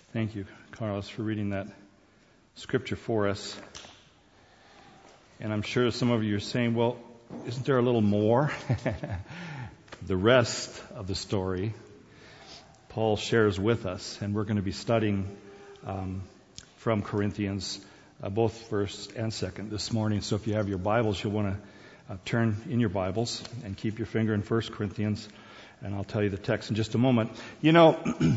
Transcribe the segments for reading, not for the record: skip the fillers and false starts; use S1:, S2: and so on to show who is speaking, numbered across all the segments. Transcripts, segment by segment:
S1: Thank you, Carlos, for reading that scripture for us. And I'm sure some of you are saying, well, isn't there a little more? The rest of the story, Paul shares with us, and we're going to be studying from Corinthians, both first and second this morning. So if you have your Bibles, you'll want to turn in your Bibles and keep your finger in 1 Corinthians, and I'll tell you the text in just a moment. You know,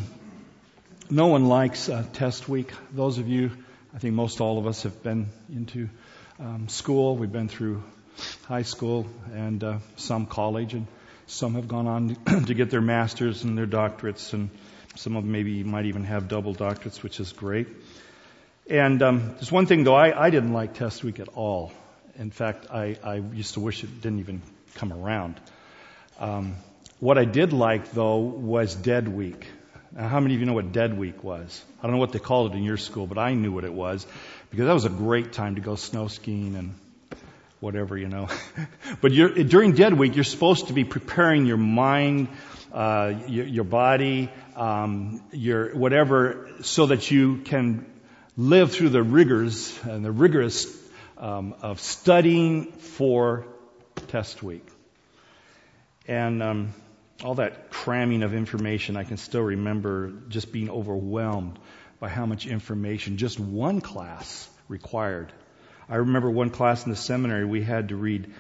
S1: no one likes test week. Those of you, I think most all of us have been into school. We've been through high school and some college, and some have gone on to get their masters and their doctorates, and some of them maybe might even have double doctorates, which is great. And there's one thing, though, I didn't like test week at all. In fact, I used to wish it didn't even come around. What I did like, though, was dead week. Now, how many of you know what dead week was? I don't know what they called it in your school, but I knew what it was, because that was a great time to go snow skiing and whatever, you know. But during dead week, you're supposed to be preparing your mind, your body, your whatever, so that you can live through the rigors and the rigorous of studying for test week. And all that cramming of information, I can still remember just being overwhelmed by how much information just one class required. I remember one class in the seminary, we had to read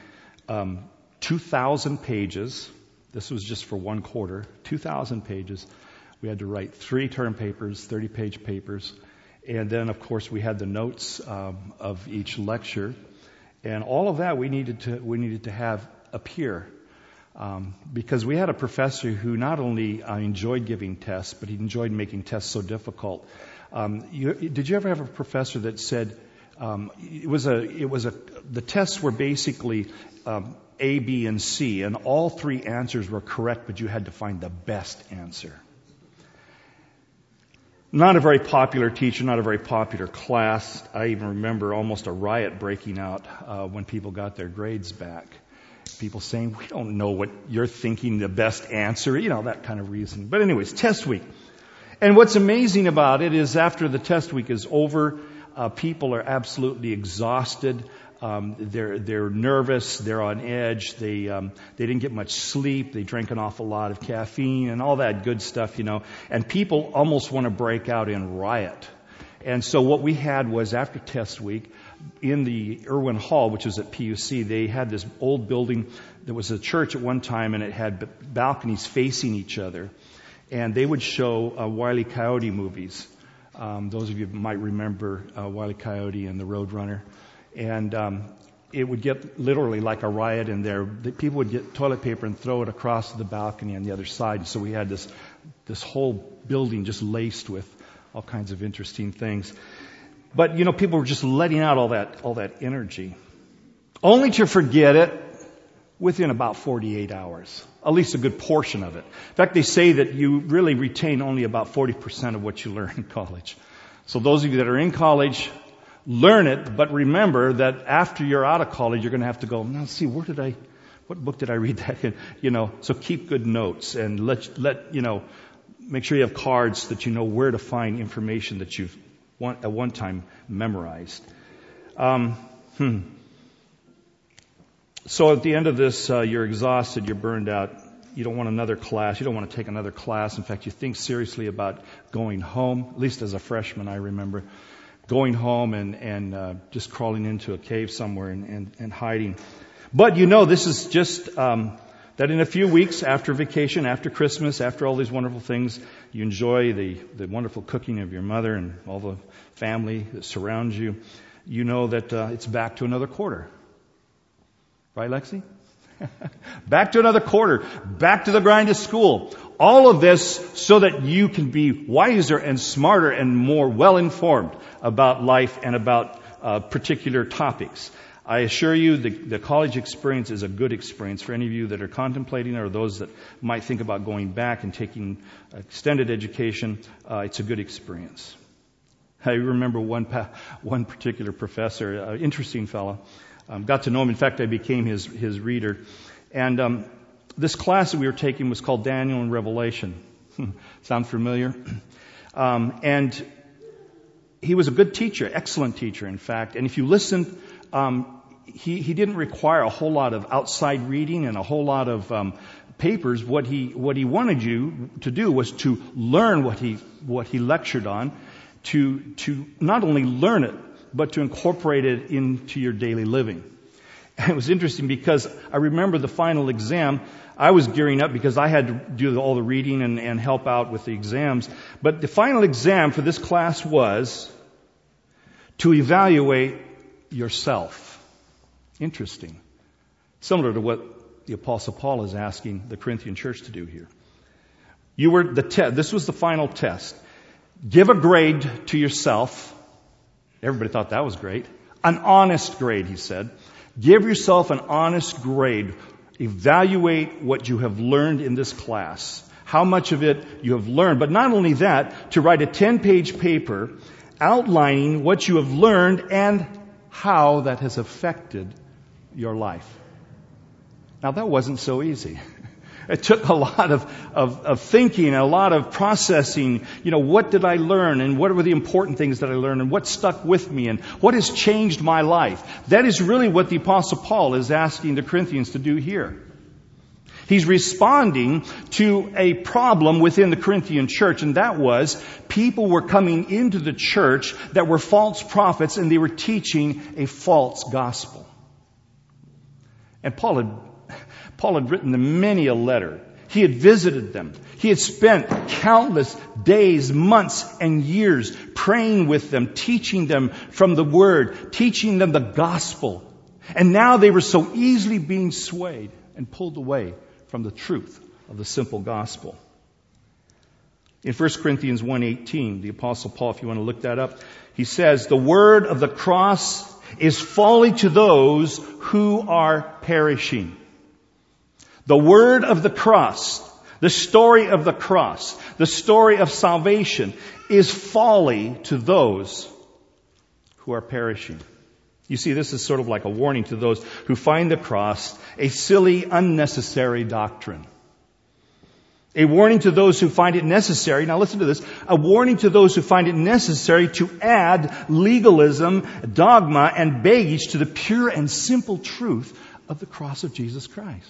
S1: 2,000 pages. This was just for one quarter, 2,000 pages. We had to write 3 term papers, 30-page papers. And then, of course, we had the notes of each lecture. And all of that we needed to have appear. Because we had a professor who not only enjoyed giving tests, but he enjoyed making tests so difficult. Did you ever have a professor that said the tests were basically A, B, and C, and all 3 answers were correct, but you had to find the best answer? Not a very popular teacher, not a very popular class. I even remember almost a riot breaking out when people got their grades back. People saying, we don't know what you're thinking the best answer, you know, that kind of reason. But anyways, test week. And what's amazing about it is after the test week is over, people are absolutely exhausted. They're nervous. They're on edge. They didn't get much sleep. They drank an awful lot of caffeine and all that good stuff, you know. And people almost want to break out in riot. And so what we had was after test week, in the Irwin Hall, which was at PUC, they had this old building that was a church at one time, and it had balconies facing each other. And they would show Wile E. Coyote movies. Those of you might remember Wile E. Coyote and the Roadrunner. And it would get literally like a riot in there. People would get toilet paper and throw it across the balcony on the other side. And so we had this whole building just laced with all kinds of interesting things. But, you know, people were just letting out all that energy, only to forget it within about 48 hours, at least a good portion of it. In fact, they say that you really retain only about 40% of what you learn in college. So those of you that are in college, learn it, but remember that after you're out of college, you're going to have to go, now see, what book did I read that in? You know, so keep good notes and let you know, make sure you have cards that you know where to find information that you've at one time memorized. So at the end of this, you're exhausted, you're burned out. You don't want another class. You don't want to take another class. In fact, you think seriously about going home. At least as a freshman, I remember going home and just crawling into a cave somewhere and hiding. But you know, this is just that in a few weeks after vacation, after Christmas, after all these wonderful things, you enjoy the wonderful cooking of your mother and all the family that surrounds you. You know that it's back to another quarter. Right, Lexi? Back to another quarter. Back to the grind of school. All of this so that you can be wiser and smarter and more well-informed about life and about particular topics. I assure you the college experience is a good experience for any of you that are contemplating or those that might think about going back and taking extended education. It's a good experience. I remember one particular professor, interesting fellow. Got to know him. In fact, I became his reader. And this class that we were taking was called Daniel and Revelation. Sound familiar? And he was a good teacher, excellent teacher, in fact. And if you listen, he didn't require a whole lot of outside reading and a whole lot of papers. What he wanted you to do was to learn what he lectured on, to not only learn it, but to incorporate it into your daily living. And it was interesting because I remember the final exam. I was gearing up because I had to do all the reading and help out with the exams. But the final exam for this class was to evaluate yourself. Interesting. Similar to what the Apostle Paul is asking the Corinthian church to do here. This was the final test. Give a grade to yourself. Everybody thought that was great. An honest grade, he said. Give yourself an honest grade. Evaluate what you have learned in this class. How much of it you have learned. But not only that, to write a 10-page paper outlining what you have learned and how that has affected your life. Now that wasn't so easy. It took a lot of thinking, a lot of processing. What did I learn and what were the important things that I learned and what stuck with me and what has changed my life? That is really what the Apostle Paul is asking the Corinthians to do here. He's responding to a problem within the Corinthian church, and that was people were coming into the church that were false prophets and they were teaching a false gospel. And Paul had written them many a letter. He had visited them. He had spent countless days, months, and years praying with them, teaching them from the Word, teaching them the gospel. And now they were so easily being swayed and pulled away from the truth of the simple gospel. In 1 Corinthians 1:18, the Apostle Paul, if you want to look that up, he says, the word of the cross is folly to those who are perishing. The word of the cross, the story of the cross, the story of salvation is folly to those who are perishing. You see, this is sort of like a warning to those who find the cross a silly, unnecessary doctrine. A warning to those who find it necessary, now listen to this, a warning to those who find it necessary to add legalism, dogma, and baggage to the pure and simple truth of the cross of Jesus Christ.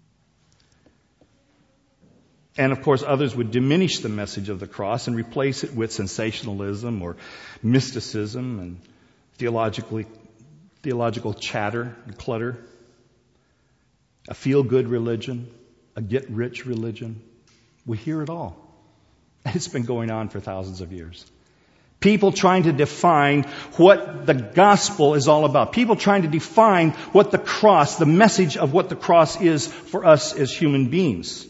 S1: And of course, others would diminish the message of the cross and replace it with sensationalism or mysticism and theological chatter and clutter, a feel-good religion, a get-rich religion. We hear it all. And it's been going on for thousands of years. People trying to define what the gospel is all about. People trying to define what the cross, the message of what the cross is for us as human beings.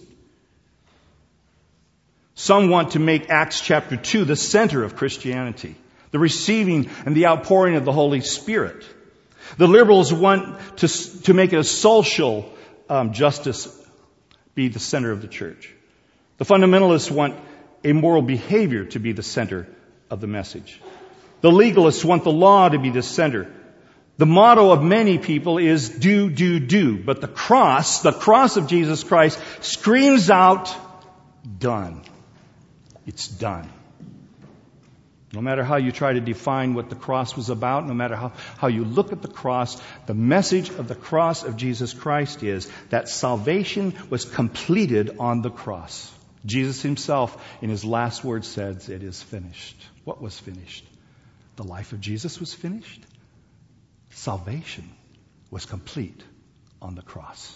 S1: Some want to make Acts chapter 2 the center of Christianity, the receiving and the outpouring of the Holy Spirit. The liberals want to make it a social justice be the center of the church. The fundamentalists want a moral behavior to be the center of the message. The legalists want the law to be the center. The motto of many people is do, do, do. But the cross of Jesus Christ screams out, done. It's done. No matter how you try to define what the cross was about, no matter how you look at the cross, the message of the cross of Jesus Christ is that salvation was completed on the cross. Jesus himself, in his last words, said, it is finished. What was finished? The life of Jesus was finished. Salvation was complete on the cross.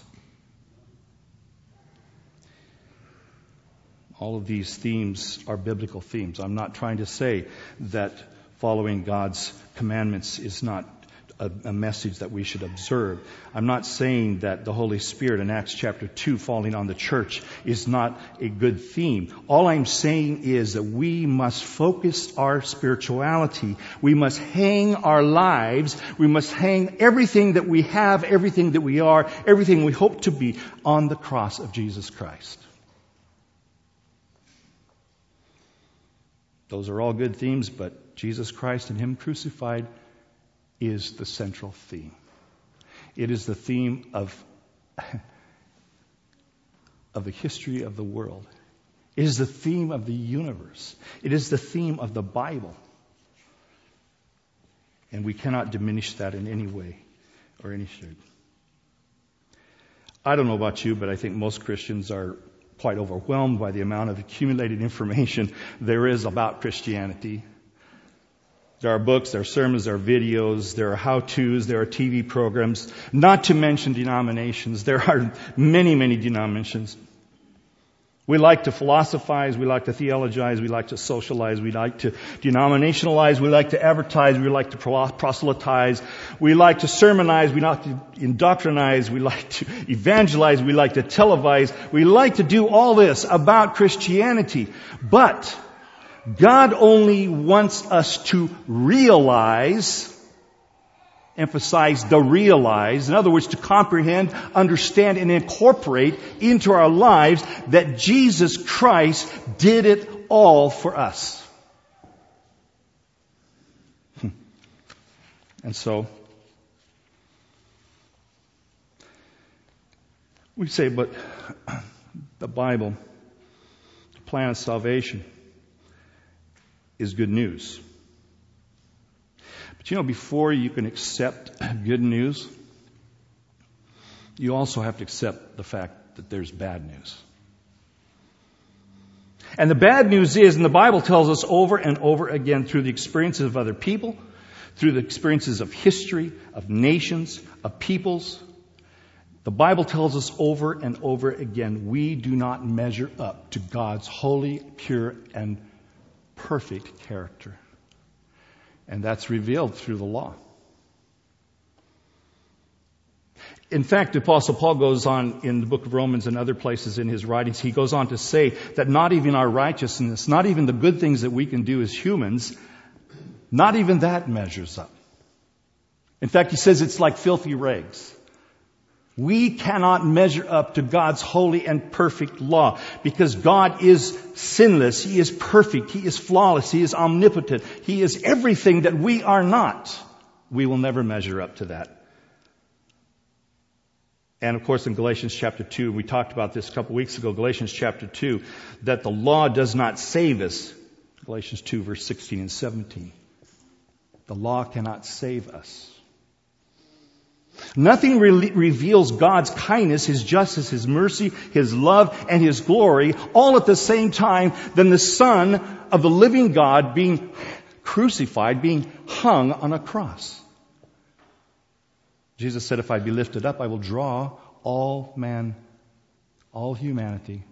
S1: All of these themes are biblical themes. I'm not trying to say that following God's commandments is not a message that we should observe. I'm not saying that the Holy Spirit in Acts chapter 2 falling on the church is not a good theme. All I'm saying is that we must focus our spirituality. We must hang our lives. We must hang everything that we have, everything that we are, everything we hope to be on the cross of Jesus Christ. Those are all good themes, but Jesus Christ and Him crucified is the central theme. It is the theme of the history of the world. It is the theme of the universe. It is the theme of the Bible. And we cannot diminish that in any way or any shape. I don't know about you, but I think most Christians are quite overwhelmed by the amount of accumulated information there is about Christianity. There are books, there are sermons, there are videos, there are how-tos, there are TV programs, not to mention denominations. There are many, many denominations. We like to philosophize, we like to theologize, we like to socialize, we like to denominationalize, we like to advertise, we like to proselytize, we like to sermonize, we like to indoctrinize, we like to evangelize, we like to televise, we like to do all this about Christianity. But God only wants us to realize, emphasize the realize, in other words, to comprehend, understand, and incorporate into our lives that Jesus Christ did it all for us. And so, we say, but the Bible, the plan of salvation, is good news. But you know, before you can accept good news, you also have to accept the fact that there's bad news. And the bad news is, and the Bible tells us over and over again through the experiences of other people, through the experiences of history, of nations, of peoples, the Bible tells us over and over again, we do not measure up to God's holy, pure, and perfect character. And that's revealed through the law. In fact, the Apostle Paul goes on in the book of Romans and other places in his writings, he goes on to say that not even our righteousness, not even the good things that we can do as humans, not even that measures up. In fact, he says it's like filthy rags. We cannot measure up to God's holy and perfect law because God is sinless. He is perfect. He is flawless. He is omnipotent. He is everything that we are not. We will never measure up to that. And of course in Galatians chapter 2, we talked about this a couple weeks ago, Galatians chapter 2, that the law does not save us. Galatians 2 verse 16 and 17. The law cannot save us. Nothing reveals God's kindness, His justice, His mercy, His love, and His glory all at the same time than the Son of the living God being crucified, being hung on a cross. Jesus said, if I be lifted up, I will draw all humanity,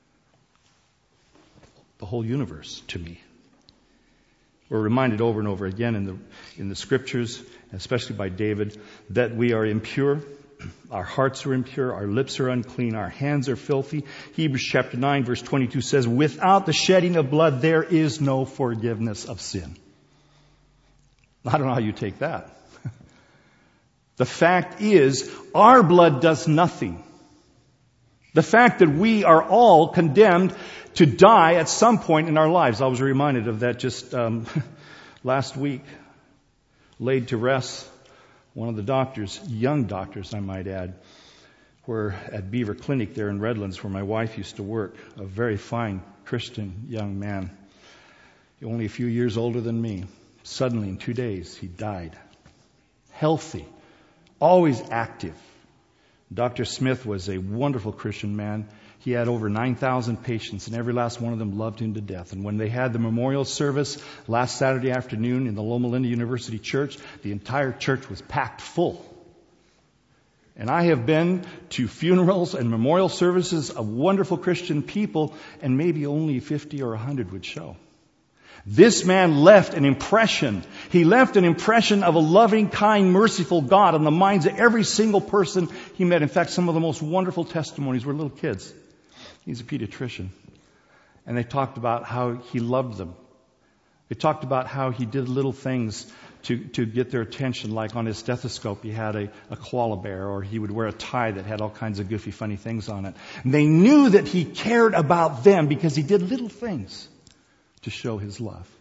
S1: the whole universe to me. We're reminded over and over again in the Scriptures, especially by David, that we are impure. Our hearts are impure. Our lips are unclean. Our hands are filthy. Hebrews chapter 9 verse 22 says, without the shedding of blood, there is no forgiveness of sin. I don't know how you take that. The fact is, our blood does nothing. The fact that we are all condemned to die at some point in our lives. I was reminded of that just last week. Laid to rest one of the doctors, young doctors I might add, were at Beaver Clinic there in Redlands where my wife used to work. A very fine Christian young man. Only a few years older than me. Suddenly in 2 days he died. Healthy. Always active. Dr. Smith was a wonderful Christian man. He had over 9,000 patients, and every last one of them loved him to death. And when they had the memorial service last Saturday afternoon in the Loma Linda University Church, the entire church was packed full. And I have been to funerals and memorial services of wonderful Christian people, and maybe only 50 or 100 would show. This man left an impression. He left an impression of a loving, kind, merciful God on the minds of every single person he met. In fact, some of the most wonderful testimonies were little kids. He's a pediatrician. And they talked about how he loved them. They talked about how he did little things to get their attention, like on his stethoscope he had a koala bear, or he would wear a tie that had all kinds of goofy, funny things on it. And they knew that he cared about them because he did little things to show his love.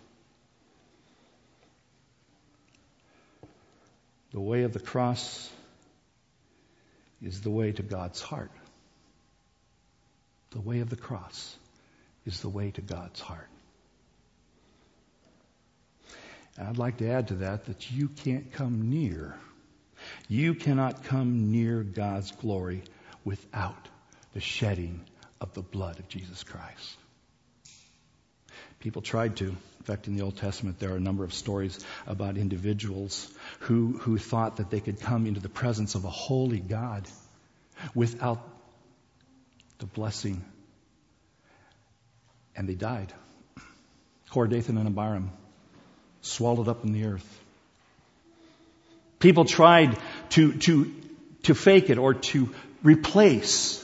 S1: The way of the cross is the way to God's heart. The way of the cross is the way to God's heart. And I'd like to add to that you can't come near. You cannot come near God's glory without the shedding of the blood of Jesus Christ. People tried to. In fact, in the Old Testament, there are a number of stories about individuals who thought that they could come into the presence of a holy God without the blessing. And they died. Korah, Dathan, and Abiram, swallowed up in the earth. People tried to fake it or to replace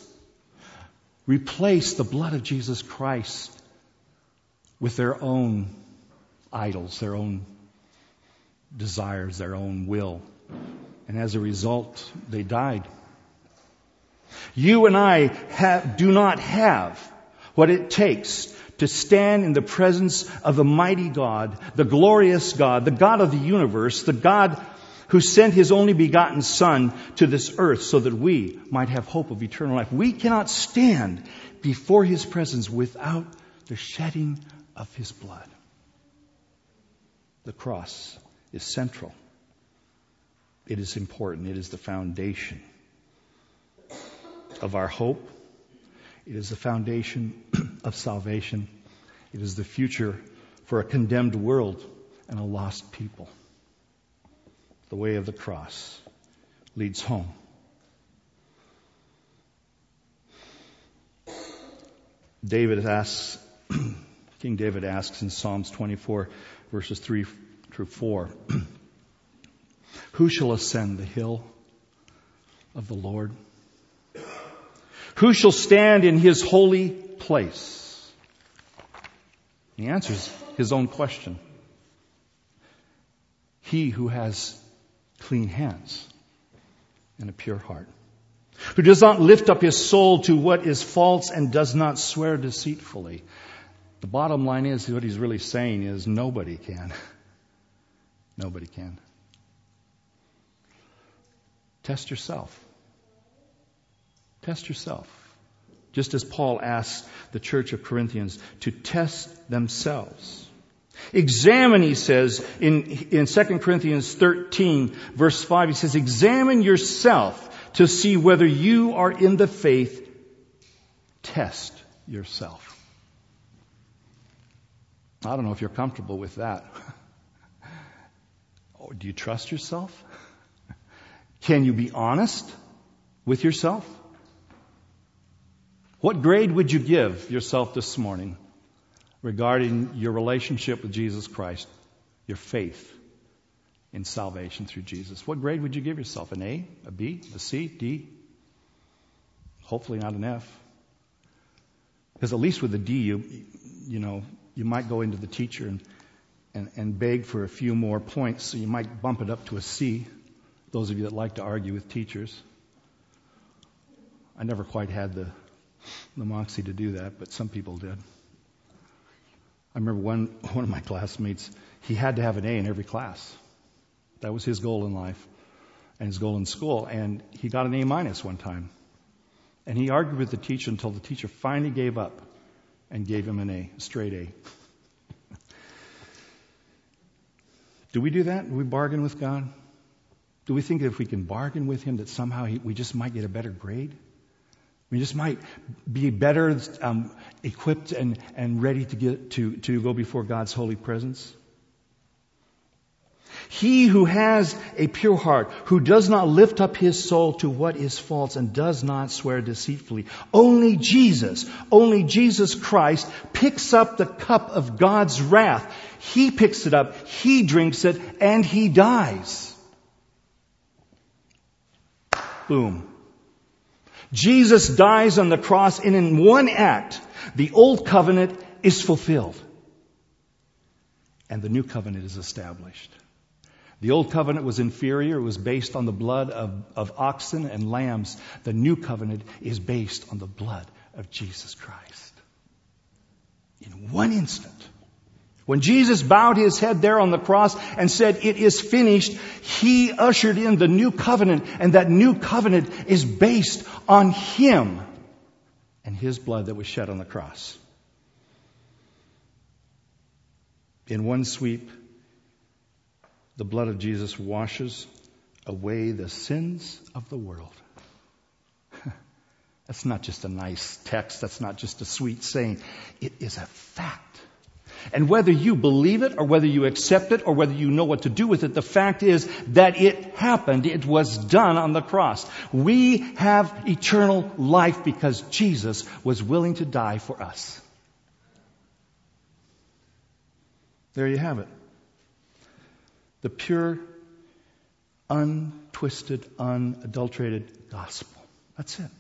S1: the blood of Jesus Christ with their own idols, their own desires, their own will. And as a result, they died. You and I do not have what it takes to stand in the presence of the mighty God, the glorious God, the God of the universe, the God who sent His only begotten Son to this earth so that we might have hope of eternal life. We cannot stand before His presence without the shedding of His blood. The cross is central. It is important. It is the foundation of our hope. It is the foundation of salvation. It is the future for a condemned world and a lost people. The way of the cross leads home. King David asks in Psalms 24, verses 3 through 4, who shall ascend the hill of the Lord? Who shall stand in His holy place? He answers his own question. He who has clean hands and a pure heart, who does not lift up his soul to what is false and does not swear deceitfully. The bottom line is, what he's really saying is, nobody can. Nobody can. Test yourself. Test yourself. Just as Paul asked the church of Corinthians to test themselves. Examine, he says, in 2 Corinthians 13, verse 5, he says, examine yourself to see whether you are in the faith. Test yourself. I don't know if you're comfortable with that. Oh, do you trust yourself? Can you be honest with yourself? What grade would you give yourself this morning regarding your relationship with Jesus Christ, your faith in salvation through Jesus? What grade would you give yourself? An A, a B, a C, D? Hopefully not an F. Because at least with a D, you might go into the teacher and beg for a few more points, so you might bump it up to a C. Those of you that like to argue with teachers. I never quite had the moxie to do that, but some people did. I remember one of my classmates, he had to have an A in every class. That was his goal in life and his goal in school. And he got an A- one time. And he argued with the teacher until the teacher finally gave up and gave him an A, a straight A. Do we do that? Do we bargain with God? Do we think that if we can bargain with Him that somehow we just might get a better grade? We just might be better equipped and ready to go before God's holy presence? He who has a pure heart, who does not lift up his soul to what is false and does not swear deceitfully. Only Jesus Christ picks up the cup of God's wrath. He picks it up, He drinks it, and He dies. Boom. Jesus dies on the cross, and in one act, the old covenant is fulfilled. And the new covenant is established. The old covenant was inferior. It was based on the blood of oxen and lambs. The new covenant is based on the blood of Jesus Christ. In one instant, when Jesus bowed His head there on the cross and said, "It is finished," He ushered in the new covenant. And that new covenant is based on Him and His blood that was shed on the cross. In one sweep, the blood of Jesus washes away the sins of the world. That's not just a nice text. That's not just a sweet saying. It is a fact. And whether you believe it or whether you accept it or whether you know what to do with it, the fact is that it happened. It was done on the cross. We have eternal life because Jesus was willing to die for us. There you have it. The pure, untwisted, unadulterated gospel. That's it.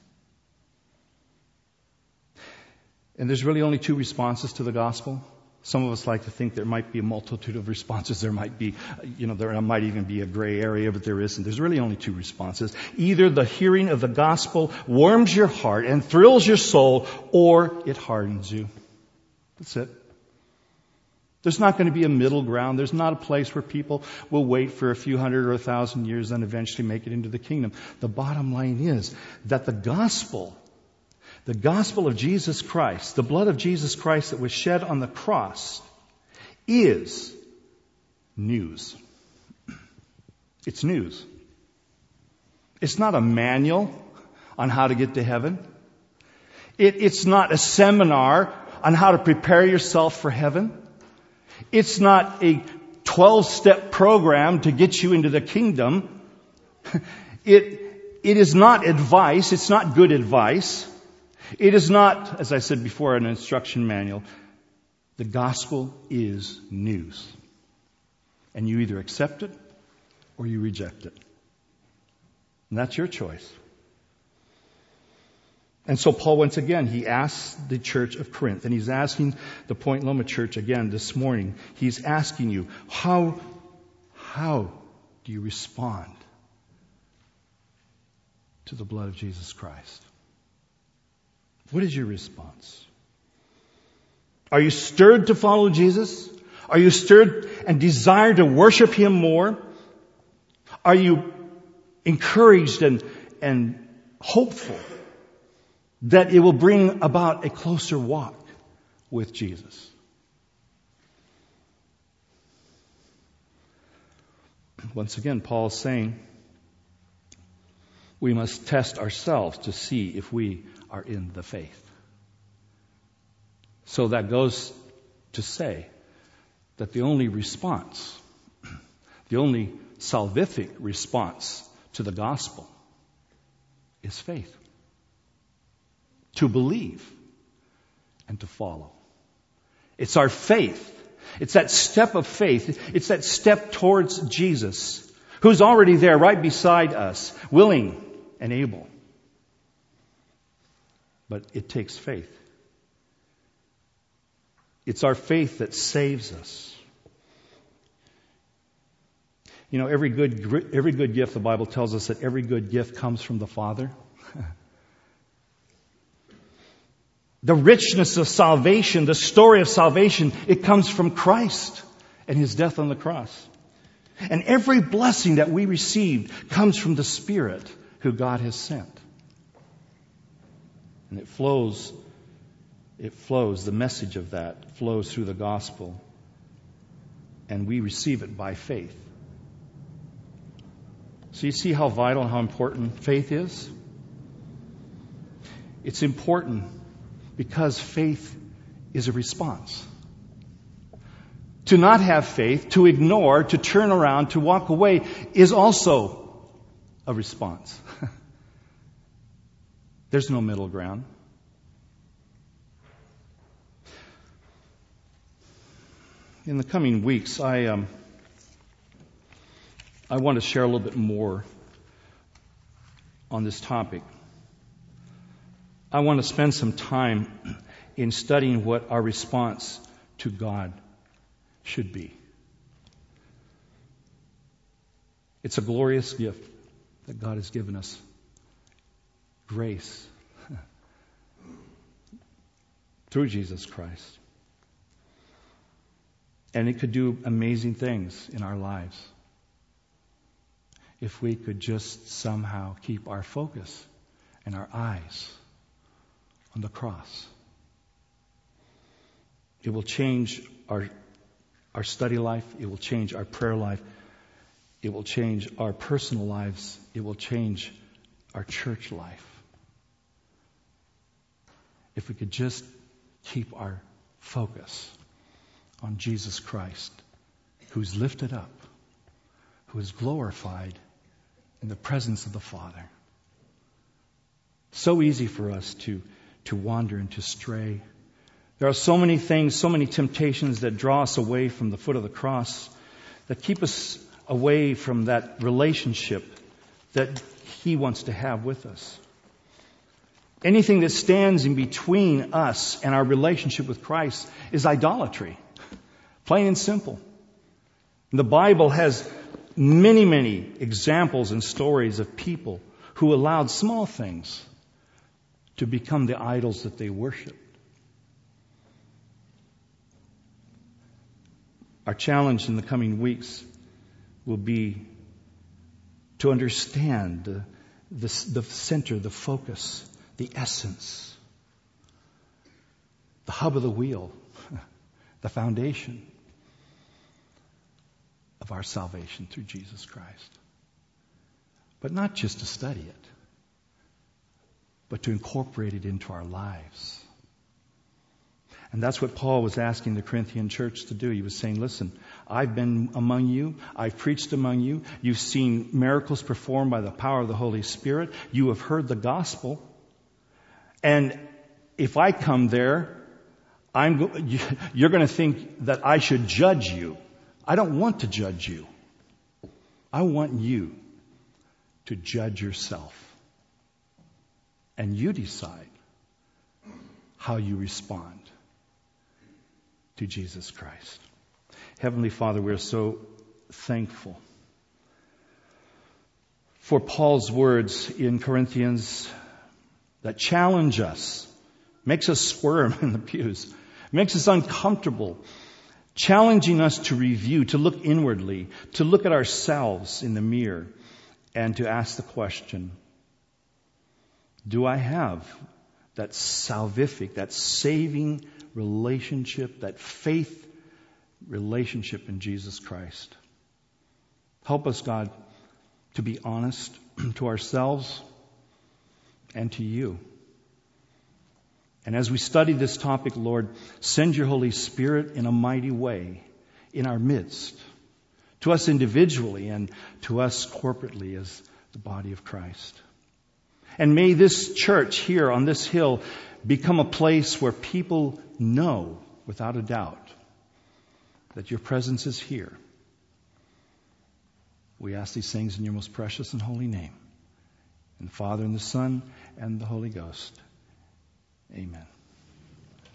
S1: And there's really only two responses to the gospel. Some of us like to think there might be a multitude of responses. There might be, there might even be a gray area, but there isn't. There's really only two responses. Either the hearing of the gospel warms your heart and thrills your soul, or it hardens you. That's it. There's not going to be a middle ground. There's not a place where people will wait for a few hundred or 1,000 years and eventually make it into the kingdom. The bottom line is that the gospel of Jesus Christ, the blood of Jesus Christ that was shed on the cross, is news. It's news. It's not a manual on how to get to heaven. It's not a seminar on how to prepare yourself for heaven. It's not a 12-step program to get you into the kingdom. It is not advice. It's not good advice. It is not, as I said before, an instruction manual. The gospel is news. And you either accept it or you reject it. And that's your choice. And so Paul, once again, he asks the church of Corinth, and he's asking the Point Loma church again this morning. He's asking you, how do you respond to the blood of Jesus Christ? What is your response? Are you stirred to follow Jesus? Are you stirred and desire to worship Him more? Are you encouraged and hopeful that it will bring about a closer walk with Jesus? Once again, Paul is saying we must test ourselves to see if we are in the faith. So that goes to say that the only response, the only salvific response to the gospel is faith. To believe and to follow. It's our faith. It's that step of faith. It's that step towards Jesus, who's already there right beside us, willing and able. But it takes faith. It's our faith that saves us. Every good gift, the Bible tells us that every good gift comes from the Father. The richness of salvation, the story of salvation, it comes from Christ and His death on the cross. And every blessing that we received comes from the Spirit who God has sent. And it flows, the message of that flows through the gospel. And we receive it by faith. So you see how vital and how important faith is? It's important because faith is a response. To not have faith, to ignore, to turn around, to walk away is also a response. There's no middle ground. In the coming weeks, I want to share a little bit more on this topic. I want to spend some time in studying what our response to God should be. It's a glorious gift that God has given us. Grace. Through Jesus Christ. And it could do amazing things in our lives if we could just somehow keep our focus and our eyes on the cross. It will change our our study life. It will change our prayer life. It will change our personal lives. It will change our church life. If we could just keep our focus on Jesus Christ, who's lifted up, who is glorified in the presence of the Father. So easy for us to wander and to stray. There are so many things, so many temptations that draw us away from the foot of the cross, that keep us away from that relationship that He wants to have with us. Anything that stands in between us and our relationship with Christ is idolatry. Plain and simple. The Bible has many, many examples and stories of people who allowed small things to become the idols that they worshiped. Our challenge in the coming weeks will be to understand the center, the focus, the essence, the hub of the wheel, the foundation of our salvation through Jesus Christ. But not just to study it, but to incorporate it into our lives. And that's what Paul was asking the Corinthian church to do. He was saying, listen, I've been among you. I've preached among you. You've seen miracles performed by the power of the Holy Spirit. You have heard the gospel. And if I come there, you're going to think that I should judge you. I don't want to judge you. I want you to judge yourself. And you decide how you respond to Jesus Christ. Heavenly Father, we're so thankful for Paul's words in Corinthians that challenge us, makes us squirm in the pews, makes us uncomfortable, challenging us to review, to look inwardly, to look at ourselves in the mirror, and to ask the question, do I have that salvific, that saving relationship, that faith relationship in Jesus Christ? Help us, God, to be honest to ourselves and to you. And as we study this topic, Lord, send your Holy Spirit in a mighty way in our midst, to us individually and to us corporately as the body of Christ. And may this church here on this hill become a place where people know without a doubt that your presence is here. We ask these things in your most precious and holy name. In the Father and the Son and the Holy Ghost. Amen.